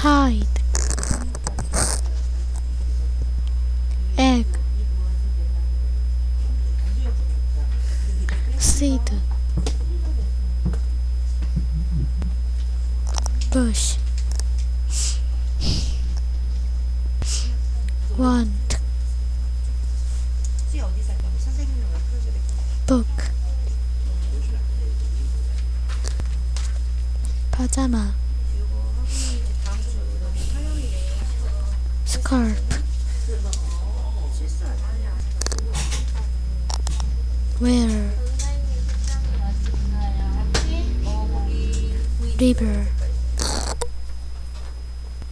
hide, egg, seed, bush, want, book, pajama, scarf, wear, river,